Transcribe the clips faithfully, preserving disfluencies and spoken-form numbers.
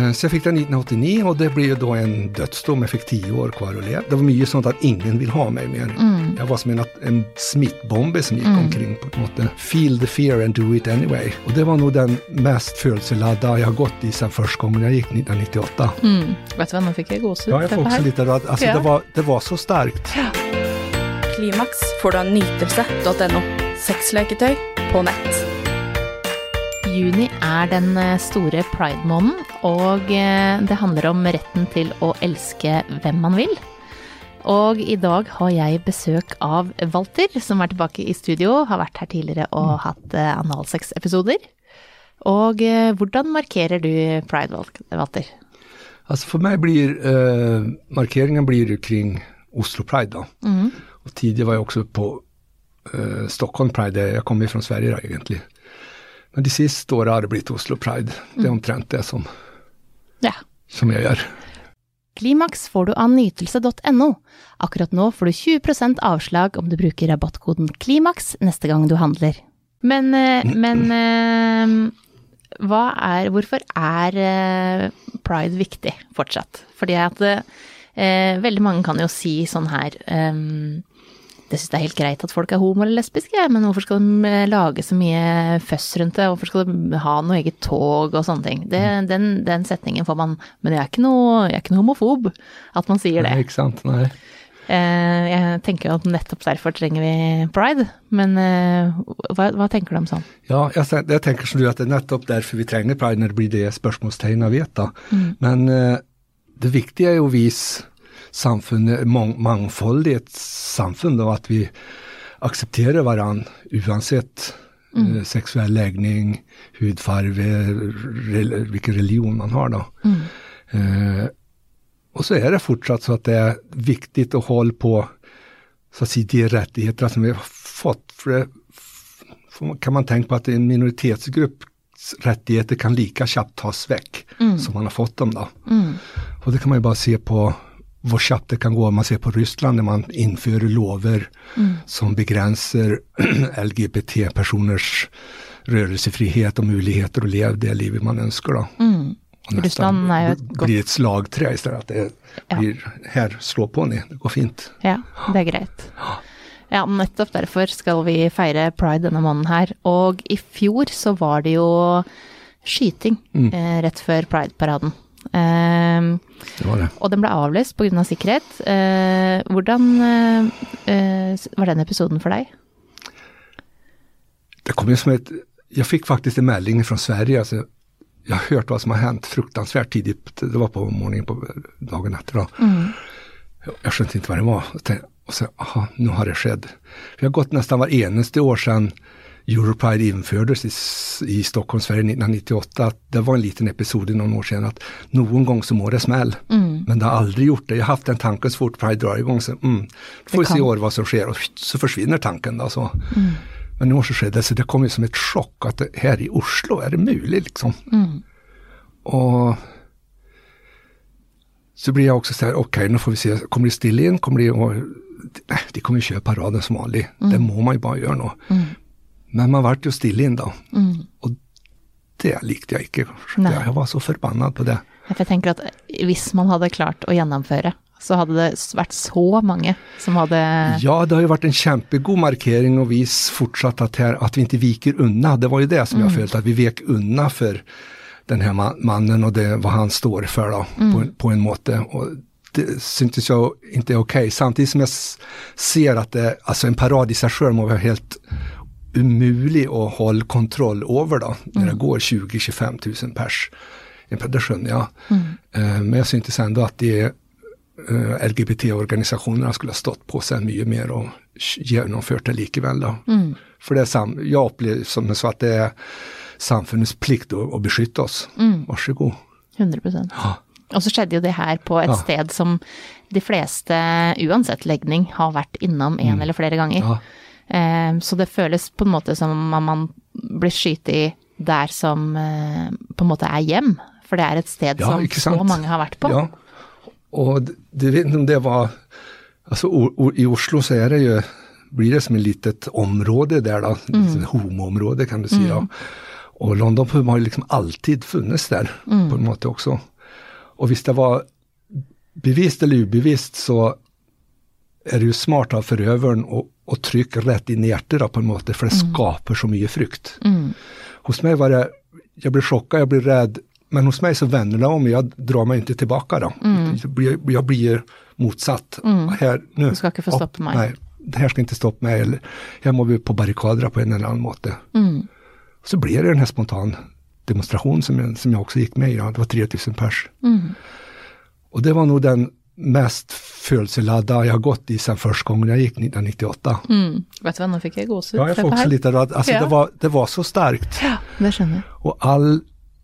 Så jag fick den nittonhundraåttionio och det blev ju då en dödsdom. Jag fick tio år kvar att leva. Det var mycket sånt att ingen vill ha mig mer. Mm. Jag var som en, en smittbombe som gick mm. omkring på något sätt. Feel the fear and do it anyway. Och det var nog den mest födelseladda jag har gått i sedan första gången jag gick nittonhundranittioåtta. Mm. Vet du vad, man fick jag gås ut. Ja, jag får också lite rad. Alltså ja. det, var, det var så starkt. Ja. Klimax får du av nytelse punktum no. Sexleketøy på nett. Juni er den store Pride-måneden, og det handler om retten til å elske hvem man vil. Og i dag har jeg besøk av Walter, som er tilbake i studio, har vært her tidligere og mm. hatt analsex-episoder. Og hvordan markerer du Pride, Walter? Altså for meg blir, uh, markeringen blir kring Oslo Pride da. Mm. Og tidligere var jeg også på uh, Stockholm Pride, jeg kommer fra Sverige da, egentlig. Men de siste årene har det blitt Oslo Pride. Det er omtrent det som, ja. som jeg gjør. Klimax får du av nytelse punktum no. Akkurat nå får du tjue prosent avslag om du bruker rabattkoden Klimax neste gang du handler. Men, men hva er, hvorfor er Pride viktig fortsatt? Fordi at eh, veldig mange kan jo si sånn her... Um, Det synes det er helt greit at folk er homo eller lesbiske, men hvorfor skal de lage så mye føss rundt det? Hvorfor skal de ha noe eget tog og sånne ting? Det, den, den setningen får man, men jeg er ikke noe, jeg er ikke noe homofob at man sier det. Nei, ikke sant, nei. Eh, jeg tenker at nettopp derfor trenger vi Pride, men eh, hva, hva tenker du om sånn? Ja, jeg, jeg tenker som du at det er nettopp derfor vi trenger Pride når det blir det spørsmålstegn jeg vet da. Mm. Men eh, det viktige er jo å vise samfunnet, mang, mangfoldig et samfunn, og at vi aksepterer hverandre uansett mm. eh, seksuell legning, hudfarve, rel, hvilken religion man har da. Mm. Eh, og så er det fortsatt så at det er viktig å holde på så å si, de rettigheter som vi har fått. For det for kan man tenke på at en minoritetsgrupps rettigheter kan like kjapt tas vekk mm. som man har fått dem da. Mm. Og det kan man jo bare se på hvor kjapt det kan gå om man ser på Ryssland när man inför lover mm. som begränsar L G B T-personers rörelsefrihet och möjligheter att leva det livet man önskar då. Mm. Ryssland är ju ett gott... blir ett slagträ istället att det ja. blir här slå på ni, det går fint. Ja, det är greit. Ja, nettopp derfor skal vi feire Pride denne måneden her. Og i fjor så var det jo skyting mm. eh, rett før Pride-paraden. Eh, det var det. Og den ble avlyst på grunn av sikkerhet. Eh, hvordan eh, var den episoden for deg? Det kom jo som et... Jeg fikk faktisk en melding fra Sverige. Altså, jeg har hørt hva som har hänt fruktansvärt tidigt. Det var på morgonen på dagen etter. Mm. Jeg skjønte ikke hva det var. Og tenkte, och så, aha, nu har det skett. Vi har gått nästan var eneste år sedan Europride infördes i, i Stockholm, Sverige nittonhundranittioåtta. Det var en liten episod i någon år sedan att någon gång så må det smäll. Mm. Men det har aldrig gjort det. Jag har haft en tanken så fort Pride drar igång. Så, mm, då får vi se år vad som sker. Och så försvinner tanken. Då, så. Mm. Men i år så skedde så det kom ju som ett chock att det, här i Oslo är det möjligt. Liksom. Mm. Och... så blir jag också så här, okej, okay, nu får vi se. Kommer det stilla in? Kommer det att... nej, de kommer ju köra paraden som vanligt. Mm. Det må man ju bara göra nå. Mm. Men man vart ju stilla in då. Mm. Och det likte jag inte. Nej. Jag var så förbannad på det. Jag tänker att hvis man hade klart att genomföra så hade det varit så många som hade... Ja, det har ju varit en kämpegod markering och vis fortsatt att, här, att vi inte viker unna. Det var ju det som mm. jag följde, att vi vek unna för den här mannen och det vad han står för då, mm. på, på en måte. Och det syntes jag inte är okej. Okay. Samtidigt som jag ser att det, alltså en parad i sig själv må vara helt umulig att hålla kontroll över då. Mm. När det går tjugo till tjugofem tusen pers. Det skönner jag. Mm. Uh, men jag syntes ändå att det uh, L G B T-organisationerna skulle ha stått på sig mycket mer och genomfört det likeväl då. Mm. För det är sam- jag upplever som så att det är samfunnets plikt att, att beskytta oss. Mm. Varsågod. hundre prosent. Ja. Og så skjedde jo det her på et ja. sted som de fleste, uansett legning, har vært innom en mm. eller flere ganger. Ja. Eh, så det føles på en måte som om man blir skytet i der som eh, på en måte er hjem. For det er et sted ja, som så mange har vært på. Ja, og det vet ikke om det var... altså o, o, i Oslo så er det jo, blir det som et litet område der da, mm. et homoområde kan du si. Mm. Ja. Og London har ju liksom alltid funnits där mm. på en måte också. Och hvis det var bevisst eller ubevisst så är det ju smart av förövaren och, och trycka rätt in i hjärtat på en måte, för det mm. skapar så mycket frykt. Mm. Hos mig var det, jag blir chockad, jag blir rädd, men hos mig så vänder det om, jag drar mig inte tillbaka då. Mm. Jag, blir, jag blir motsatt. Mm. Här, nu, du ska inte få stoppa mig. Nej, det här ska inte stoppa mig, eller jag må bli på barrikaderna på en eller annan måte. Mm. Så blev det den här spontan demonstration som jag, som jag också gick med i. Ja. Det var tre tusen pers. Mm. Och det var nog den mest födelseladda jag har gått i sedan första gången jag gick nittonhundranittioåtta. Mm. Vet du vad, nu fick jag gåshud. Ja, jag får också lite rad. Alltså ja. det, var, det var så starkt. Ja, det känner jag. Och all,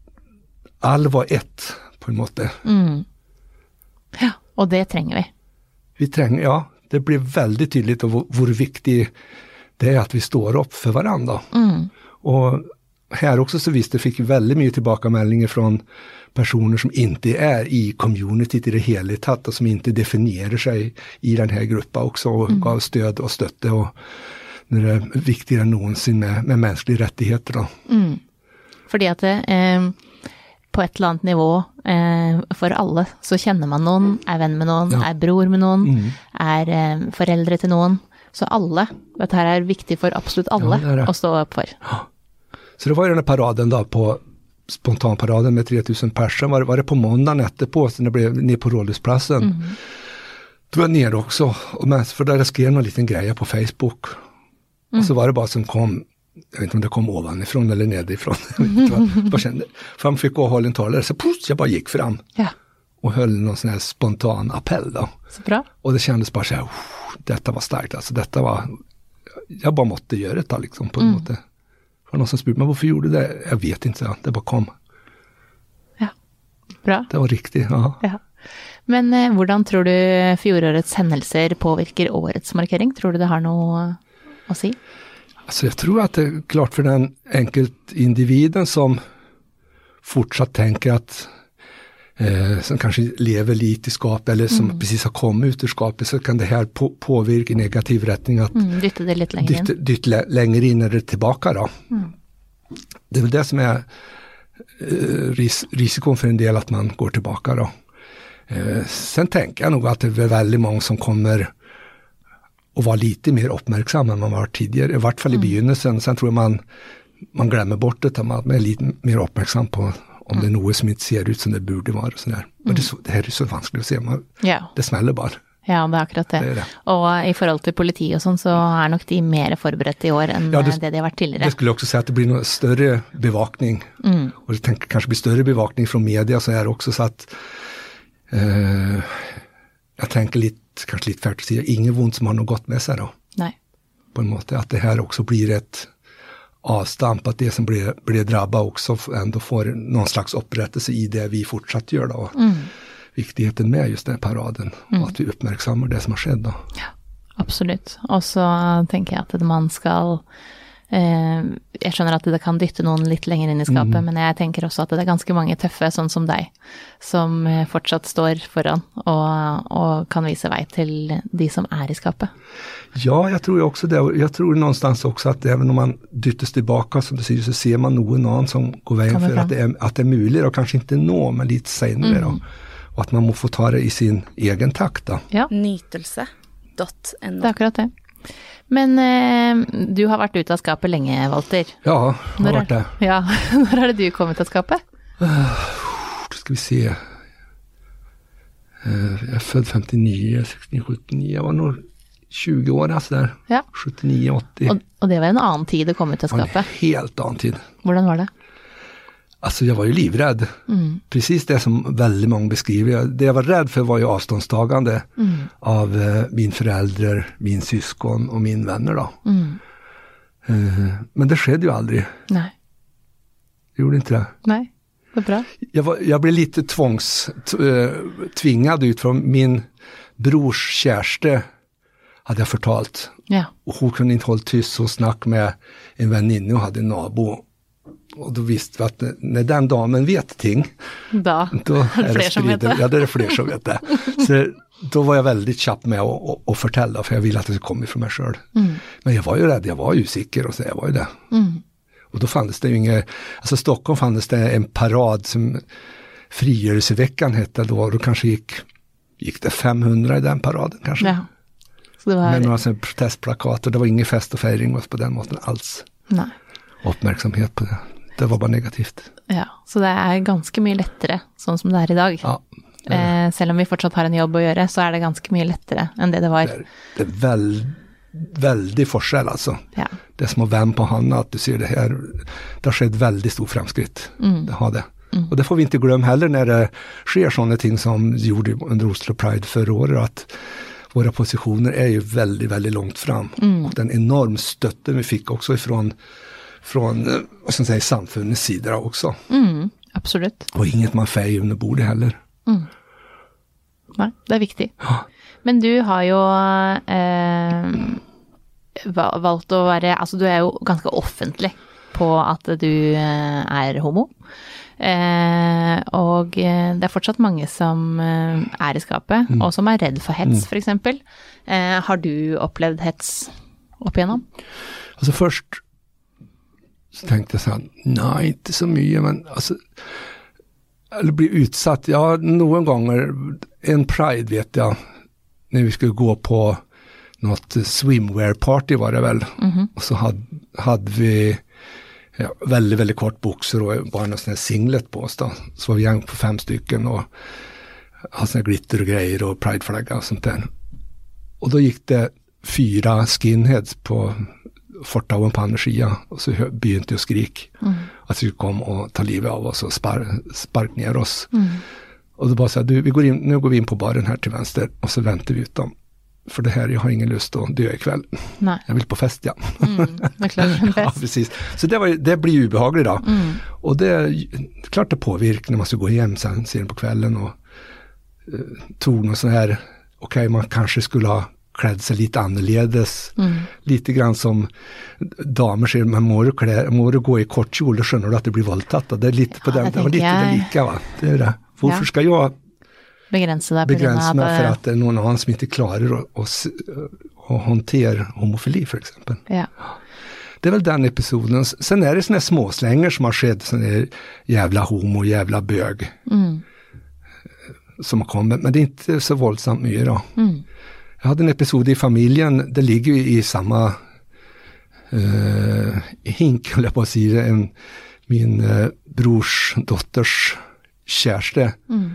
all var ett på en måte. Mm. Ja, och det tränger vi. Vi tränger, ja. Det blir väldigt tydligt och hur viktigt det är att vi står upp för varandra. Mm. Och här också så visst, det fick väldigt mycket tillbakamälningar från personer som inte är i communityt i det hela tatt och som inte definierar sig i den här gruppen också och mm. gav stöd och stötte och när det är viktigare än någonsin med, med mänskliga rättigheter då. Mm. Fordi att det eh, på ett eller annat nivå eh, för alla så känner man någon, är vän med någon, ja. är bror med någon, mm. är eh, föräldrar till någon. Så alla, det här är viktigt för absolut alla ja, det det. att stå upp för. Ja. Så det var ju den här paraden då på spontanparaden med tre tusen personer. Var, var det på måndagen efterpå så när jag blev ner på Rådhusplatsen. Mm. Då var jag ner också. Och men, för där skrev någon liten grej på Facebook. Mm. Och så var det bara som kom, jag vet inte om det kom ovanifrån eller nedifrån. Jag bara kände, för han fick gå och hålla en talare. Så puss, jag bara gick fram. Ja. Och höll någon sån här spontan appell då. Så bra. Och det kändes bara så här, detta var starkt. Alltså detta var, jag bara måtte göra det liksom på en mm. måte. För någon som spurte, men varför gjorde det? Jag vet inte, så det bara kom. Ja, bra. Det var riktigt, ja. ja. Men eh, hvordan tror du fjorårets händelser påverkar årets markering? Tror du det har något att säga? Alltså jag tror att det är klart för den enkelt individen som fortsatt tänker att eh, som kanske lever lite i skapet eller som mm. precis har kommit ut ur skapet, så kan det här på, påverka i negativ riktning att mm, dytta det lite längre in. Dytta, dytta längre in eller tillbaka då. Mm. Det är väl det som är eh, ris, risikon för en del, att man går tillbaka då. Eh, sen tänker jag nog att det är väldigt många som kommer att vara lite mer uppmärksamma än man var tidigare, i vart fall i mm. begynnelsen. Sen tror jag man, man glömmer bort det, att man är lite mer uppmärksam på om mm. det är något som inte ser ut som det borde vara. Och sådär. Mm. Men det, så, det här är så vanskligt att se, man, ja. det smäller bara. Ja, det är akkurat det. det, är det. Och i förhåll till politi och sånt så är nog de mer förberedda i år än ja, det, det de har varit tidigare. Det skulle också säga att det blir någon större bevakning. Mm. Och det tänker kanske blir större bevakning från media så här också, så att eh, jag tänker lite, kanske lite färdigt att säga, ingen ont som har något gott med sig då. Nej. På en måte, att det här också blir ett avstamp, att det som blir, blir drabbat också ändå får någon slags upprättelse i det vi fortsatt gör då. Mm. Viktigheten med just den paraden mm. och att vi uppmärksammar det som har skett då. Ja, absolut. Och så tänker jag att man ska eh, jag känner att det kan dytta någon lite längre in i skapet, mm. men jag tänker också att det är ganska många tuffa sån som dig som eh, fortsatt står föran och, och kan visa väg till de som är i skapet. Ja, jag tror också det. Jag tror någonstans också att även om man dyttas tillbaka som du säger, så ser man någon annan som går vägen för att det, är, att det är möjligt och kanske inte nå, men lite senare mm. då. Och att man må få ta det i sin egen takt då. Ja. Nytelse punkt no. Det är akkurat det. Men eh, du har varit ute av skapet länge, Walter. Ja, jag har varit det. Ja, när har du kommit till skapet? Uh, då ska vi se. Uh, jag är född femtionio, sextionio, sjuttionio. Jag var nog tjugo år alltså där. Ja. sjuttionio, åttio. Och, och det var en annan tid att komma till skapet. En helt annan tid. Hvordan var det? Alltså jag var ju livrädd. Mm. Precis det som väldigt många beskriver. Det jag var rädd för var ju avståndstagande mm. av eh, min föräldrar, min syskon och min vänner då. Mm. Eh, men det skedde ju aldrig. Nej. Det gjorde inte det. Nej, vad bra. Jag, var, jag blev lite tvångs, t- äh, tvingad ut från min brors kärste hade jag förtalt. Ja. Och hon kunde inte hålla tyst och snack med en väninna och hade en nabo. Och då visste vi att när den damen vet ting, da. då är det sprider. Ja, det är fler som vet det. Så då var jag väldigt tjapp med att, att, att förtälla, för jag ville att det skulle komma från mig själv. Mm. Men jag var ju rädd, jag var ju säker och så jag var ju det. Mm. Och då fanns det ju inget, alltså Stockholm fanns det en parad som frigörelseveckan hette då, då kanske gick, gick det femhundra i den paraden kanske. Ja. Så det var... Med några sådana protestplakat, och det var ingen fest och feiring på den måten alls. Nei. Oppmerksomhet på det. Det var bare negativt. Ja, så det er ganske mye lettere, sånn som det er i dag. Ja. Eh, selv om vi fortsatt har en jobb å gjøre, så er det ganske mye lettere enn det det var. Det er, det er veld, veldig forskjell, altså. Ja. Det er som å vende på handa at du sier det her. Det har skjedd veldig stor fremskritt. Mm. Det har det. Mm. Og det får vi ikke glemme heller når det skjer sånne ting som gjorde under Oslo Pride förra året, at våra positioner är ju väldigt, väldigt långt fram. Mm. Och den enorm støtte vi fick också ifrån från, vad ska man säga, samfundets sida också. Mm, absolutt. Och inget man fejer under bordet heller. Mm. Nei, det er viktig. Ja. Men du har jo eh, valgt å være, altså du er jo ganske offentlig på at du eh, er homo. Eh, og det er fortsatt mange som eh, er i skapet, mm. og som er redd for hets, mm. for eksempel. Eh, har du opplevd hets opp igjennom? Altså først så tenkte jeg sånn, nei, ikke så mye, men altså, eller bli utsatt, ja, noen ganger, en pride vet jeg, når vi skulle gå på något swimwear party var det väl, mm-hmm. och så hade, hade vi ja, väldigt, väldigt kort boxer och bara en sån här singlet på oss då. Så var vi gäng på fem stycken och hade såna glitter och grejer och prideflagga och sånt där. Och då gick det fyra skinheads på fortauen på andra sidan och så begynte jag skrik mm. att vi kom och ta livet av oss och spar, spark ner oss. Mm. Och då bara så här, du, vi går in, nu går vi in på baren här till vänster och så väntar vi ut dem. För det här, jag har ingen lust att dö ikväll. Nej. Jag vill på fest, ja. Mm, det är klart en fest. Ja, precis. Så det, var, det blir ju ubehagligt då. Mm. Och det är klart det påvirkar när man ska gå hem sen, sen på kvällen och uh, tog någon sån här, okej, okay, man kanske skulle ha klädd sig lite annorledes. Mm. Lite grann som damer säger, man må, klä, må du gå i kort kjol, då skönner du att det blir våldtatt. Det är lite på ja, den, det var lite jag... det lika, va? Det är det. Varför ja. ska jag begrense deg begrense meg for at det er noen annen som ikke klarer å, å, å håndtere homofili, for eksempel. Ja. Det er vel den episoden. Sen er det sånne småslänger som har skjedd, sånne jævla homo, jævla bøg, mm. som har kommet, men det er ikke så voldsomt mye da. Mm. Jeg hadde en episode i familien, det ligger jo i samme uh, hink, eller jeg på å si det, en, min uh, brors dotters kjæreste, mm.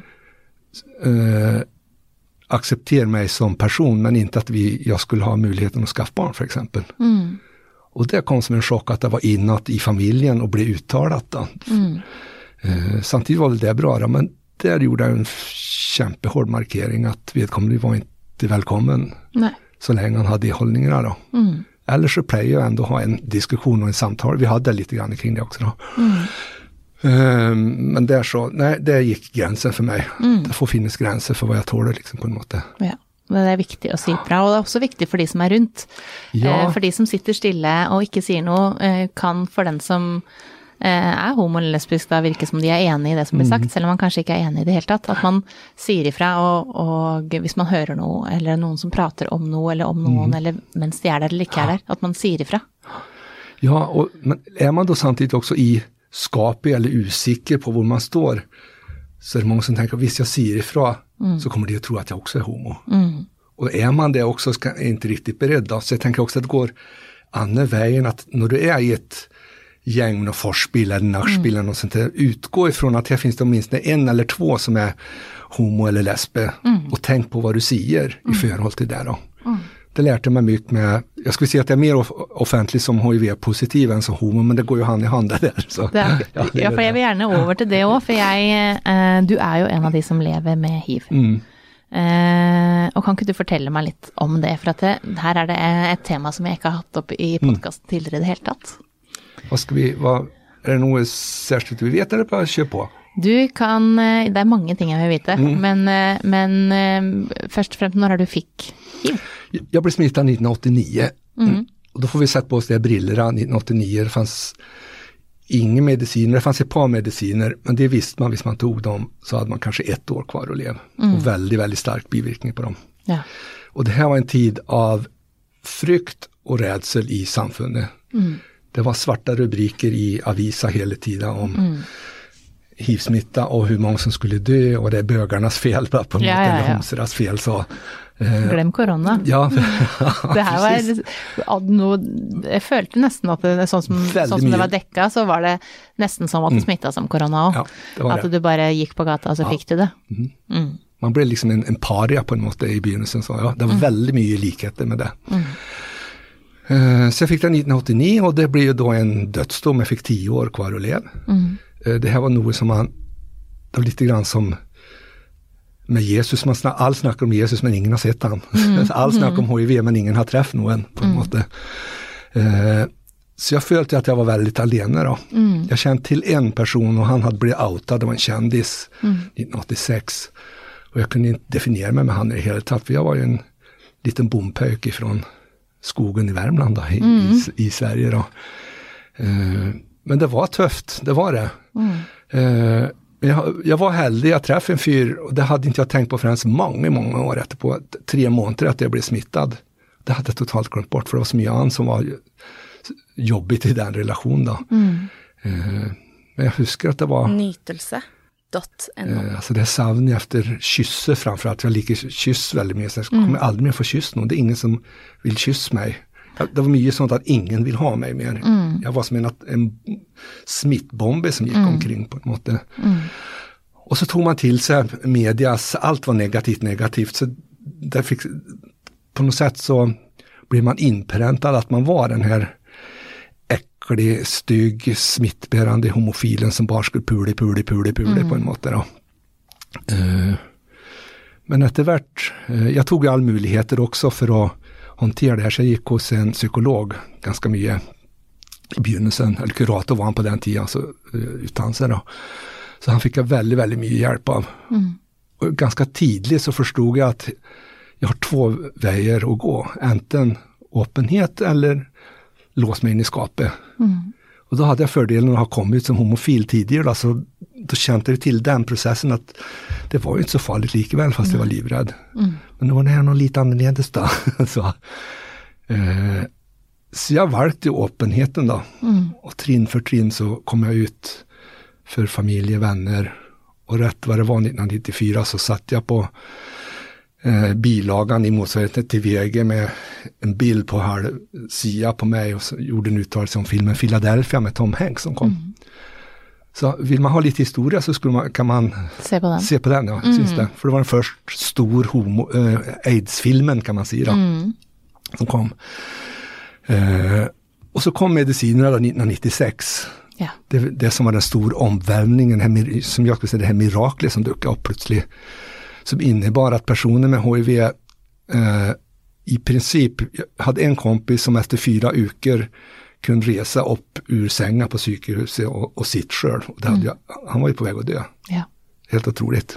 Uh, accepterar mig som person, men inte att vi, jag skulle ha möjligheten att skaffa barn, för exempel. Mm. Och det kom som en chock att det var inåt i familjen och blev uttalat då. Mm. Uh, samtidigt var det bra då, men där gjorde jag en kämpehård markering att vedkommande var inte välkommen. Nej. Så länge han hade i hållningarna då. Mm. Eller så plejer jag ändå ha en diskussion och en samtal. Vi hade lite grann kring det också då. Mm. Um, men det er så, nei, det gikk grensen for meg. Mm. Det får finnes grenser for hva jeg tåler, liksom, på en måte. Ja, men det er viktig å si fra, og det er også viktig for de som er rundt. Ja. Eh, for de som sitter stille og ikke sier noe, eh, kan for den som eh, er homo eller lesbisk da virke som de er enig i det som blir sagt, mm. selv om man kanskje ikke er enig i det hele tatt. At man sier ifra, og, og hvis man hører noe, eller noen som prater om noe, eller om noen, mm. eller mens de er der eller ikke er der, at man sier ifra. Ja, og, men er man da samtidig også i skapig eller usikker på hvor man står, så er det mange som tenker at hvis jeg sier ifra, mm. så kommer de å tro at jeg også er homo. Mm. Og er man det også, så er jeg ikke riktig beredd. Så jeg tenker også at det går andre veien, at når du er i et gjeng med forspill eller nachspill eller noe sånt, utgå ifrån at her finnes det minst en eller två som er homo eller lesbe, mm. og tenk på hva du sier i forhold til det da. Mm. Det lærte meg mye med, jeg skulle si at jeg er mer offentlig som H I V-positiv enn som homo, men det går jo hand i hand der. Så. Det er, ja, det ja, for jeg vil gjerne over til det også, for jeg, eh, du er jo en av de som lever med hiv. Mm. Eh, og kan ikke du fortelle meg litt om det, for at det, her er det et tema som jeg ikke har hatt opp i podcasten tidligere i det hele tatt. Hva skal vi, hva, er det noe særskilt vi vet, eller bare kjør på? Du kan, det er mange ting jeg vil vite, mm. men, men først og fremst, når er du fikk hiv? Jag blev smittad nittonhundraåttionio. Mm. Och då får vi sätta på oss de brillorna nittonhundraåttionio. Det fanns inga mediciner, det fanns ett par mediciner, men det visste man, hvis man tog dem så hade man kanske ett år kvar att leva. Mm. Och väldigt, väldigt stark bivirkning på dem. Ja. Och det här var en tid av frykt och rädsel i samfundet. Mm. Det var svarta rubriker i Avisa hela tiden om mm. hivsmitta och hur många som skulle dö och det är bögarnas fel på något, Ja, ja, ja. eller homsernas fel. Så, eh, Glem korona. ja, Det her var noe, jeg følte nesten at det, sånn som, Veldig sånn som det mye. var dekka, så var det nesten som at det smittet som korona også. ja, det var At det. du bare gikk på gata, og så fikk du det. Mm. Man ble liksom en, en paria på en måte i begynnelsen. Så ja, det var veldig mye likheter med det. Eh, så jeg fikk det nitton åttionio og det ble jo da en dødsdom. Jeg fikk tio år kvar å leve. Eh, det her var noe som man, det var litt grann som med Jesus, man snak, all snakker om Jesus, men ingen har sett han. All snakker om H I V, men ingen har treffet noen, på en måte. Eh, så jeg følte at jeg var veldig alene da. Jeg kjente til en person, og han hadde blitt outet, det var en kjendis, nitton åttiseks. Og jeg kunne ikke definere meg med han i det hele tatt, for jeg var jo en liten bompøk fra skogen i Värmland da, i, i, i Sverige da. Eh, men det var tøft, det var det. Eh, Jeg, jeg var heldig, jeg treffet en fyr, og det hadde ikke jeg tenkt på forresten mange, mange år etterpå, tre måneder at jeg ble smittet. Det hadde jeg totalt glemt bort, for det var så mye annet som var jobbigt i den relasjonen da. Mm. Eh, men jeg husker at det var... Nytelse dot no. Eh, altså det er savnet efter kysse framfor alt. Jeg liker kyss veldig mye, så jeg kommer aldri mer få kyss noen. Det er ingen som vil kysse meg. Det var mye sånt at ingen vil ha meg mer. Mm. Jeg var som en, en smittbombe som gikk mm. omkring på en måte. Mm. Og så tog man til seg medias, alt var negativt, negativt. Så det fikk, på noe sett så ble man innprentet at man var den her eklig, stygg, smittbærende homofilen som bare skulle pule, pule, pule, pule mm. på en måte da. Uh, men etter hvert, uh, jeg tog all muligheter også for å håndtere det her, så jeg gikk hos en psykolog ganske mye i begynnelsen, eller kurator var han på den tiden, så uh, utdannelse da. Så han fikk jeg veldig, veldig mye hjelp av. Mm. Og ganske tidlig så forstod jeg at jeg har två veier å gå, enten åpenhet eller lås meg inn i skapet. Mm. Og da hadde jeg fordelen å ha kommet ut som homofil tidligere, da, så da kjente jeg til den prosessen at det var jo ikke så farlig likevel, fast jeg var livredd. Mm. Men nå var det her noe litt annerledes da. så, eh, så jeg valgte åpenheten da, mm. og trinn for trinn så kom jeg ut for familie, venner, og rett hva det var nitton nittiofyra så satt jeg på eh, bilagan i motsvarigheten til V G med en bild på her sida på meg, og så gjorde en uttalelse om filmen Philadelphia med Tom Hanks som kom. Mm. Så vill man ha litt historie så skulle man, kan man se på den, se på den ja, mm. syns det. For det var den første stor homo, uh, AIDS-filmen kan man si da, mm. som kom. Uh, og så kom mediciner da nitton nittiseks. Ja. Det, det som var den store omvälvningen, som jag skulle säga det här miraklet som dukket opp plutselig, som innebar at personer med H I V uh, i princip, jeg hadde en kompis som etter fyra uker kunne resa opp ur senga på sykehuset og, og sitt selv. Og det hadde jeg, han var jo på vei å dø. Ja. Helt utroligt.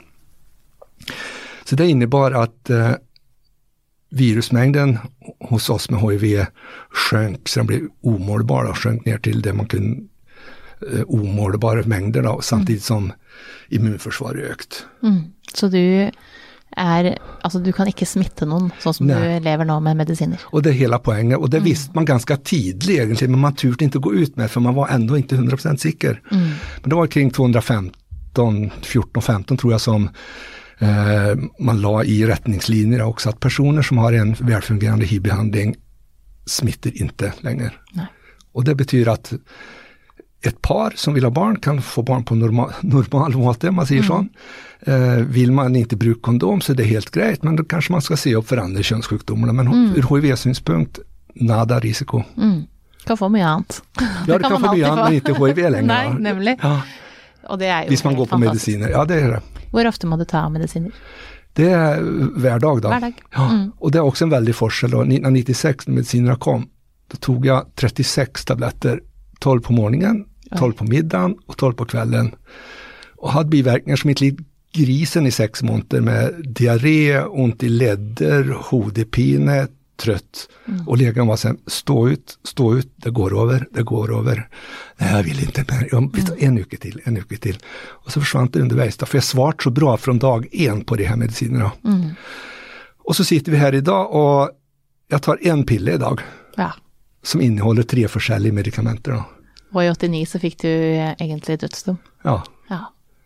Så det innebar at uh, virusmängden hos oss med H I V sjönk, så den ble omålbar og sjönk ner til det man kunne uh, omålbare mängder da, samtidig som immunforsvaret økt. Mm. Så du er, altså du kan ikke smitte noen, sånn som Nei. Du lever nå med medisiner. Og det er hele poenget, og det mm. visste man ganske tidlig egentlig, men man turte ikke gå ut med, for man var ändå ikke hundra prosent sikker. Mm. Men det var kring tvåhundrafemton, fjorton femton tror jeg som eh, man la i retningslinjer også, at personer som har en velfungerende H I V-behandling smitter ikke lenger. Nei. Og det betyr at et par som vil ha barn kan få barn på normal, normal måte, man sier mm. sånn. Eh, vil man ikke bruke kondom så er det helt greit, men då kanskje man skal se opp for andre kjønnssjukdommer. Men mm. ur H I V-synspunkt, nada risiko. Mm. Kan få mye annet. Ja, det, det kan, kan få mye annet, men ikke H I V lenger. Nei, nemlig. Ja. Og det er jo hvis man går på fantastisk. Medisiner, ja det er det. Hvor ofte må du ta medisiner? Det er hver dag da. Hver dag. Ja. Mm. Og det er også en veldig forskjell. Og nitton nittiseks når medisinerna kom, da tog jeg trettiosex tabletter, tolv på morgenen, tolv på middagen og tolv på kvelden. Og hadde biverkninger som ikke litt grisen i sex måneder med diarré, ont i ledder, hodepine, trøtt. Mm. Og legen var sånn, stå ut, stå ut, det går over, det går over. Nei, jeg vil ikke mer. Jeg vil en uke til, en uke til. Og så forsvant det underveis da, for jeg svarte så bra fra dag en på de her medisinerna. Mm. Og så sitter vi her i dag, og jeg tar en pille i dag, ja. Som inneholder tre forskjellige medikamenter da. Og i åttini så fikk du egentlig dødsdom. Ja. Ja.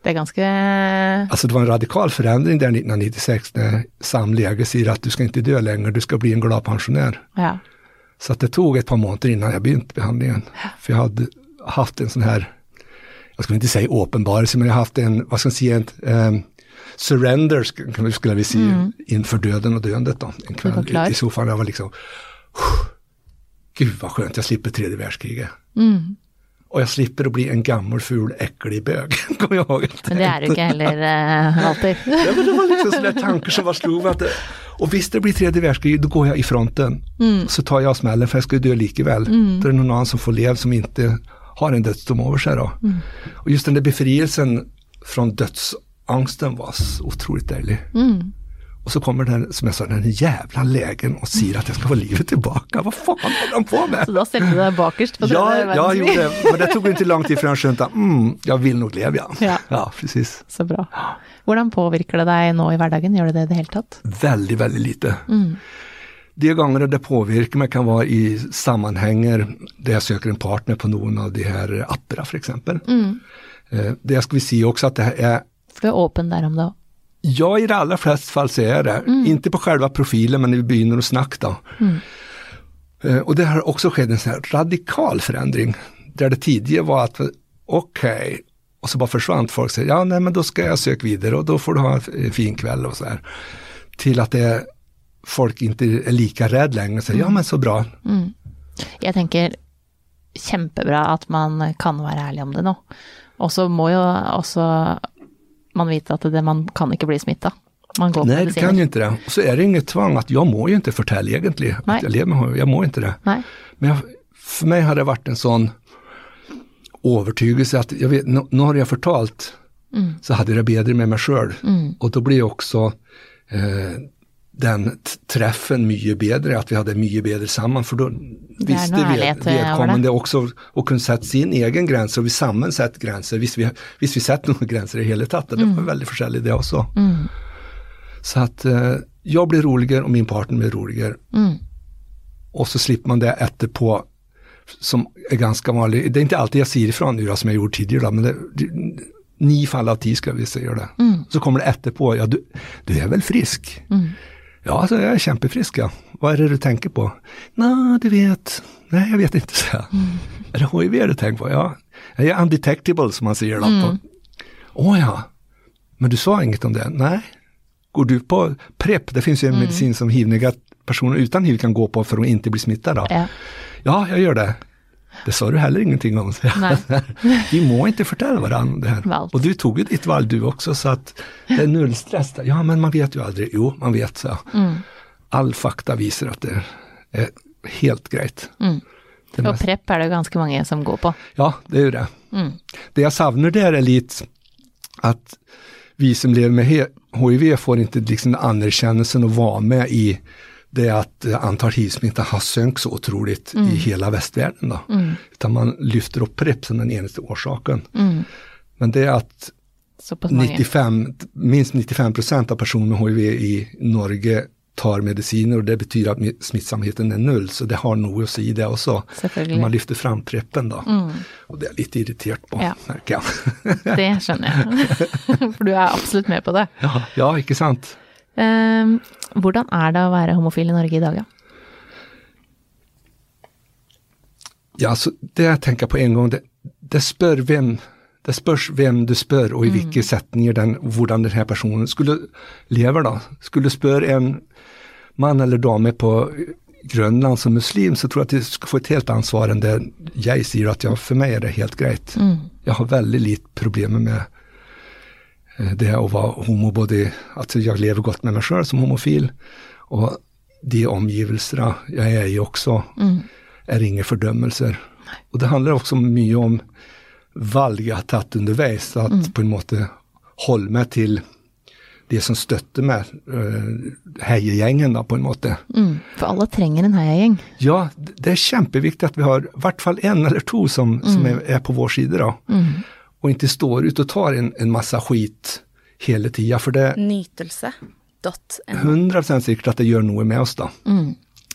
Det er ganske... Alltså det var en radikal förändring där nittonhundranittiosex när samläge säger att du ska inte dö längre, du ska bli en glad pensionär. Ja. Så att det tog ett par månader innan jag började behandlingen. För jag hade haft en sån här, jag skulle inte säga uppenbarelse, men jag har haft en, vad ska jag säga, en um, surrender kan vi skulle vi säga mm. inför döden och döendet då. En kväll i soffan, jag var liksom, gud vad skönt, jag slipper tredje världskriget. Mm. Och jag slipper att bli en gammal, ful, äcklig bög. Kommer jag ihåg. Men det är du inte heller uh, alltid. Ja, men det var liksom sådana tankar som var slog. Att det, och visst det blir tredje världskrig, då går jag i fronten. Mm. Så tar jag smällen för jag ska dö likaväl. Mm. Då är det någon annan som får leva som inte har en dödsdom över sig då. Mm. Och just den där befrielsen från dödsangsten var så otroligt dejlig. Mm. Och så kommer den, som jag sa, den jävla lägen och säger att jag ska få livet tillbaka. Vad fan håller de på med? Så då ställde du dig bakerst på ja, det? Ja, jag gjorde det. Men det tog inte lång tid för jag skönte att mm, jag vill nog leva. Ja. Ja. ja, precis. Så bra. Hvordan påvirker det dig nu i vardagen? Gör det det det helt tatt? Väldigt, väldigt lite. Mm. De gånger det påvirker mig kan vara i sammanhänger där jag söker en partner på någon av de här apparna för exempel. Mm. Eh, det ska vi se också att det här är... För du är öppen där om då? Ja, i de allra flesta fall så är det. Mm. Inte på själva profilen, men när vi börjar att snacka. Mm. Uh, och det har också skett en sån här radikal förändring. Där det tidigare var att, okej, okay, och så bara försvann folk och säger, ja nej men då ska jag söka vidare och då får du ha en fin kväll och så här. Till att det är, folk inte är lika rädd längre och säger, mm. ja men så bra. Mm. Jag tänker, kämpebra att man kan vara ärlig om det nu. Och så må ju också... man vet att det, man kan inte bli smittad. Man går Nej, det kan ju inte det. Och så är det inget tvång att jag må ju inte förtälla egentligen. Att jag lever med, jag må inte det. Nej. Men jag, för mig har det varit en sån övertygelse att jag vet, n- nu har jag förtalt mm. så hade det bättre med mig själv. Mm. Och då blir också eh, den t- träffen mycket bättre, att vi hade mycket bättre samman. För då visste vi vedkommande också och kunde sätta sin egen gräns och vi sammansätter gränser. Visst vi, visst vi sätter några gränser i hela tatt. Det var mm. väldigt försäljligt det också. Mm. Så att eh, jag blir roligare och min partner blir roligare. Mm. Och så slipper man det efterpå som är ganska vanligt. Det är inte alltid jag säger ifrån nu då, som jag gjorde tidigare. Men det, det, nio fall av tio ska vi säga det. Mm. Så kommer det efterpå, ja du, du är väl frisk? Mm. Ja, alltså jag är kämpefrisk. Ja. Vad är det du tänker på? Nej, du vet. Nej, jag vet inte. Så. Mm. Är det H I V du tänker på? Ja. Jag är undetectable som man säger. Mm. Åh oh, ja. Men du sa inget om det? Nej. Går du på PrEP? Det finns ju en mm. medicin som H I V-negativa personer utan H I V kan gå på för att inte bli smittade. Ja. Ja, jag gör det. Det sa du heller ingenting om. Vi må inte förtälla varandra det här. Valt. Och du tog ju ditt val du också, så att det är nullstress. Ja, men man vet ju aldrig. Jo, man vet så. Mm. All fakta visar att det är helt grejt. Mm. Och mest... PrEP är det ganska många som går på. Ja, det är ju det. Mm. Det jag savnar där är lite att vi som lever med H I V får inte liksom anerkännelsen att vara med i det att antalet H I V-smitta har sönkt så otroligt mm. i hela västvärlden då. Mm. Utan man lyfter upp PrEP som den enaste orsaken. Mm. Men det är att nittiofem, minst nittiofem procent av personer med H I V i Norge tar mediciner och det betyder att smittsamheten är noll. Så det har nog att säga det också. Man lyfter fram PrEPen då. Mm. Och det är lite irriterat på. Ja. Märker jag. Det känner jag. För du är absolut med på det. Ja, ja inte sant. Um, hvordan er det å være homofil i Norge i dag? Ja, ja så det jeg tenker på en gang, det, det spør hvem, det spørs hvem du spør, og i mm. hvilke setninger den, hvordan denne personen skulle leve da. Skulle spørre en mann eller dame på Grönland som muslim, så tror jeg at de skal få et helt ansvar enn det jeg sier, at ja, for meg er det helt greit. Mm. Jeg har veldig lite problemer med det att vara homo, både att jag lever gott med mig själv som homofil och de omgivelserna jag är i också mm. är inga fördömelser. Nej. Och det handlar också mycket om val jag har tagit undervägs, så att mm. på en måte hålla mig till det som stötte mig, uh, hejegängen då på en måte. Mm. För alla tränger en hejegäng. Ja, det är kämpeviktigt att vi har i vart fall en eller två som, mm. som är, är på vår sida då. Mm. Och inte står ut och tar en, en massa skit hela tiden. För det Nytelse. hundra procent säkert att det gör något med oss då. Mm.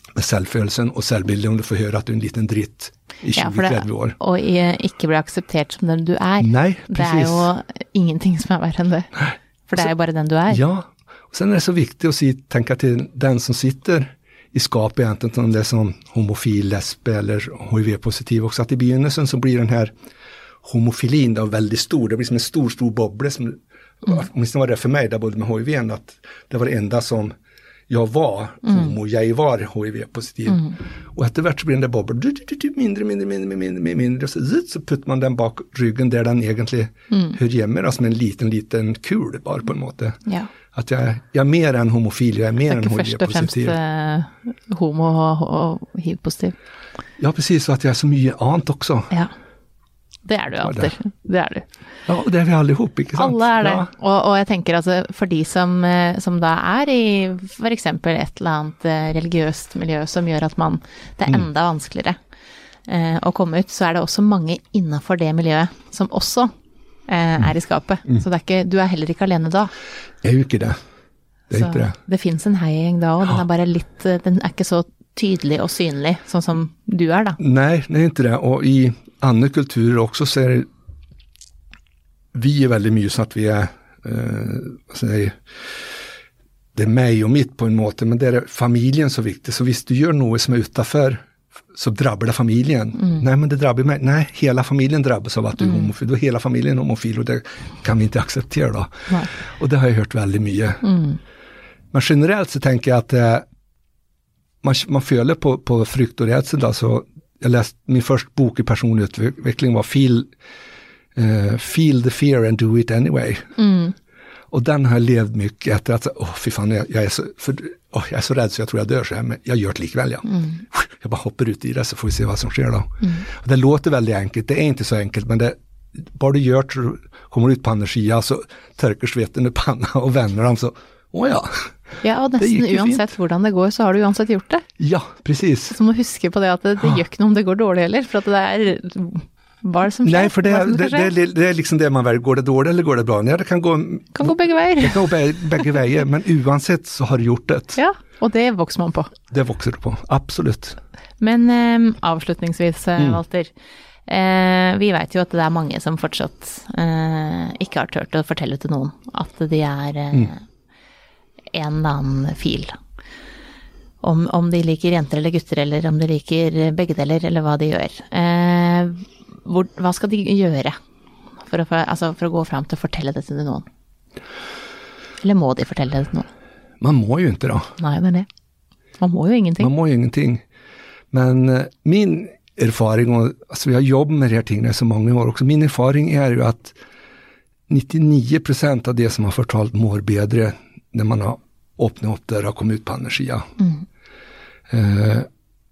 med selvfølelsen og selvbildet om du får høre at du er en liten dritt i tjue til tretti år. Og ikke bli akseptert som den du er. Nei, precis. Det er jo ingenting som er verre enn det. For det er jo bare den du er. Ja, og sen er det så viktig å si, tenke til den som sitter i skapet, enten om det er som homofil, lesbe eller H I V-positiv også, at i begynnelsen så blir den her homofilin da veldig stor. Det blir som en stor, stor boble. Som, mm. Åtminstone var det for meg, da både med H I V, at det var det enda som jag var homo, mm. jeg var H I V-positiv. Mm. Og etter hvert så blir den der boblen du, du, du, du, mindre, mindre, mindre, mindre, mindre, så, så putter man den bak ryggen der den egentlig mm. hører hjemme, altså med en liten, liten kul bare på en måte. Ja. At jeg, jeg er mer enn homofil, jeg er mer enn H I V-positiv. Det er ikke først og fremst uh, homo og, og H I V-positiv. Ja, precis, og at jeg er så mye annet også. Ja. Det er du alltid. Ja, det. det er du. Ja, og det er vi alle ihop, ikke sant? Alle er det. Ja. Og, og jeg tenker altså, for de som, som da er i for eksempel et eller annet religiøst miljø som gjør at man, det er enda mm. vanskeligere eh, å komme ut, så er det også mange innenfor det miljøet som også eh, er i skapet. Mm. Så det er ikke, du er heller ikke alene da. Jeg er jo ikke det. Det er så ikke det. Det finnes en heigjeng da, og den er bare litt, den er ikke så tydelig og synlig, sånn som du er da. Nei, det er ikke det. Og i andre kulturer også så er vi er veldig mye sånn at vi er eh, altså det, er, det er meg og mitt på en måte, men det er familien så viktig, så hvis du gjør noe som er utenfor, så drabber det familien. Mm. Nei, men det drabber meg. Nei, hele familien drabbes av at du er mm. homofil. Da er hele familien homofil, og det kan vi ikke akseptere da. Nei. Og det har jeg hørt veldig mye. Mm. Men generelt så tenker jeg at eh, man, man føler på, på frykt og redsel da, så jeg leste, min første bok i personlig utvikling var Feel, uh, Feel the fear and do it anyway. Mm. Og den har jeg levd mye etter at, åh, fy faen, jeg, jeg, er så, for, åh, jeg er så redd så jeg tror jeg dør, så jeg, men jeg gjør det likevel, ja. Mm. Jeg bare hopper ut i det, så får vi se hva som skjer da. Mm. Og det låter veldig enkelt, det er ikke så enkelt, men det, bare du gjør det, så kommer du ut på andre sida, så tørker svetten i panna og vender dem, så, åh ja. Ja, og nesten uansett hvordan det går, så har du uansett gjort det. Ja, precis. Så må du huske på det at det, det gjør ikke noe om det går dårlig heller, for at det er hva er det som skjer? Nei, for det, det, det, det, det er liksom det man velger. Går det dårlig eller går det bra? Ja, det kan gå, kan gå begge veier. Det kan gå begge, begge veier, men uansett så har du gjort det. Ja, og det vokser man på. Det vokser du på, absolutt. Men eh, avslutningsvis, mm. Walter, eh, vi vet jo at det er mange som fortsatt eh, ikke har tørt å fortelle til noen at de er eh, mm. en eller annen fil. Om, om de liker jenter eller gutter, eller om de liker begge deler, eller hva de gjør. Eh, hvor, hva skal de gjøre for å, altså for å gå fram til å fortelle det til noen? Eller må de fortelle det til noen? Man må jo ikke da. Nei, det er det. Man må jo ingenting. Man må jo ingenting. Men uh, min erfaring, og, altså jeg har jobbet med de her tingene så mange år også, min erfaring er jo at nittionio procent av det som har fortalt mår bedre när man har öppnat upp där och kommit ut på andra sidan. Mm. Eh,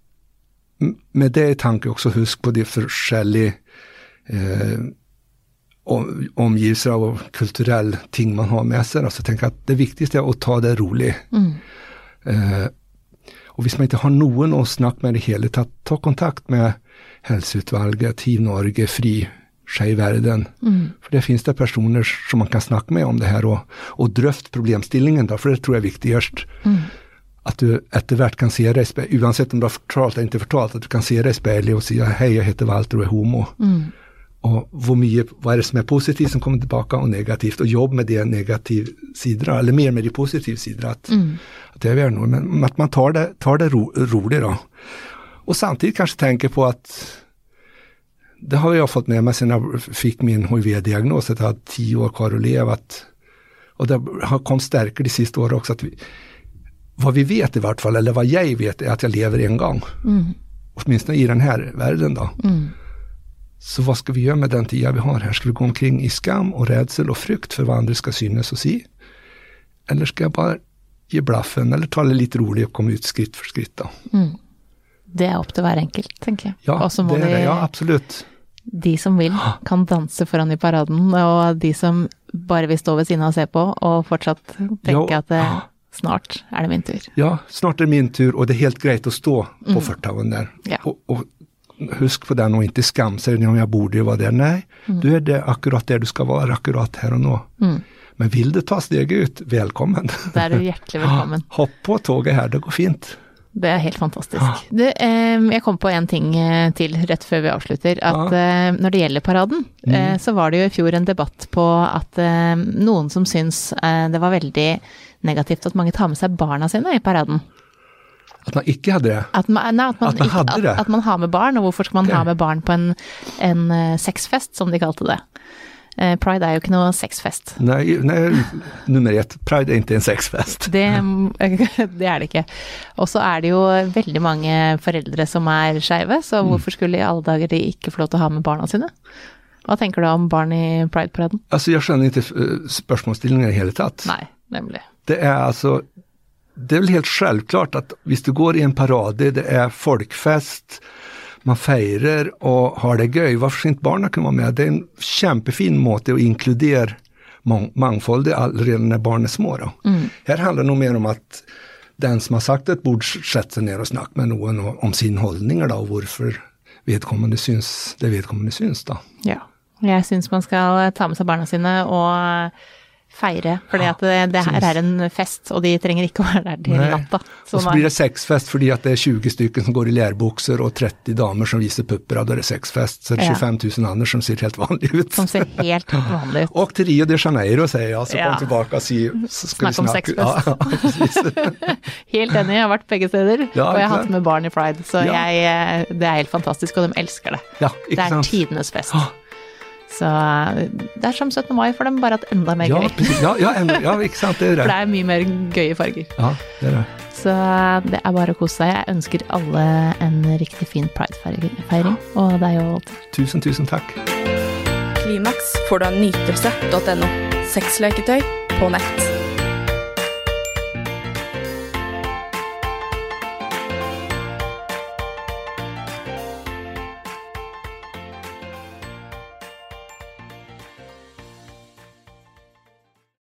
med det i tanke också husk på det forskjellige eh, om, omgivelser av kulturell ting man har med sig. Alltså tänk att det viktigaste är att ta det roligt. Mm. Eh, och hvis man inte har noen att snacka med det hela, ta, ta kontakt med Helseutvalget, Hiv Norge, Fri Skeiverden. Mm. For det finns det personer som man kan snakke med om det her, og, og drøft problemstillingen da, for det tror jeg er viktigst. Mm. At du etter hvert kan se deg i speilet, uansett om du har fortalt eller ikke fortalt, at du kan se deg i speilet og si, hei, jeg heter Walter og er homo. Mm. Og hvor mye, hva er det som er positivt som kommer tilbake, og negativt, og jobb med det negative sider, eller mer med de positive sider, at, mm. at det er noe, men at man tar det, tar det ro, rolig da. Og samtidig kanskje tenker på at det har jeg fått med meg siden jeg fikk min H I V-diagnos, at jeg hadde ti år kvar å leve, at, og det har kommet sterkere de siste årene også, at vi, hva vi vet i hvert fall, eller hva jeg vet, er at jeg lever en gang. Mm. Åtminstone i denne verden da. Mm. Så hva skal vi gjøre med den tiden vi har her? Skal vi gå omkring i skam og redsel og frykt for hva andre skal synes og si? Eller skal jeg bare gi blaffen, eller ta det litt rolig og komme ut skritt for skritt da? Mm. Det er opp til hver enkelt, tenker jeg. Ja, det er det, ja, absolutt. De som vil kan danse foran i paraden, og de som bare vil stå ved siden av og se på, og fortsatt tenke ja. At det, snart er det min tur. Ja, snart er det min tur, og det er helt greit å stå på mm. fortauen der. Ja. Og, og husk på den, og ikke skam seg om jeg borde jo være der. Nei, mm. du er det akkurat der du skal være, akkurat her og nå. Mm. Men vil du ta steget ut, velkommen. Da er du hjertelig velkommen. Hopp på toget her, det går fint. Det er helt fantastisk. Du, eh, jeg kom på en ting til rett før vi avslutter, at eh, når det gjelder paraden, mm. eh, så var det jo i fjor en debatt på at eh, noen som syns eh, det var veldig negativt at mange tar med seg barna sine i paraden. At man ikke hadde det? At man, nei, at man, at man ikke, hadde det? At, at man har med barn, og hvorfor skal man okay. ha med barn på en, en uh, sexfest, som de kalte det. Uh, Pride er jo ikke noe sexfest. Nei, nei, nummer ett, Pride er ikke en sexfest. Det, det er det ikke. Og så er det jo veldig mange foreldre som er skeive, så mm. hvorfor skulle i alle dager de ikke få lov til å ha med barna sine? Hva tenker du om barn i Pride-paraden? Altså, jeg skjønner ikke spørsmålsstillingen i hele tatt. Nei, nemlig. Det er altså, det er vel helt selvklart at hvis du går i en parade, det er folkfest, man feirer og har det gøy, hvorfor ikke barna kan være med? Det er en kjempefin måte å inkludere mang- mangfoldet allerede når barn er små. Da. Mm. Her handler det noe mer om at den som har sagt et bord setter seg ned og snakker med noen om sine holdninger da, og hvorfor vedkommende syns, det vedkommende syns da. Ja, jeg syns man skal ta med seg barna sine og feire, fordi at det, det her er en fest, og de trenger ikke å være der til natta. Og så blir det sexfest fordi at det er tjue stykker som går i lærbukser og tretti damer som viser pupper, og det er sexfest, så er det tjuefem tusen andre som ser helt vanlig ut. Som ser helt vanlig ut. Og til Rio de Janeiro, sier jeg, så kom ja. tilbake og si, så skal Snakk om sexfest. Ja, ja, helt enig, jeg har vært begge steder, ja, og jeg har hatt med barn i Pride, så ja. jeg, det er helt fantastisk, og de elsker det. Ja, ikke det er sant? tidenes fest. Så det er som syttende mai for dem, bare at enda mer ja, gøy. Ja, ja, enda, ja, ikke sant, det er det. For det er mye mer gøye farger. Ja, det er det. Så det er bare å kose seg. Jeg ønsker alle en riktig fin Pride-feiring, og det er jo... Tusen, tusen takk. Klimaks får du av nytelse punktum no. Sexleketøy på nett.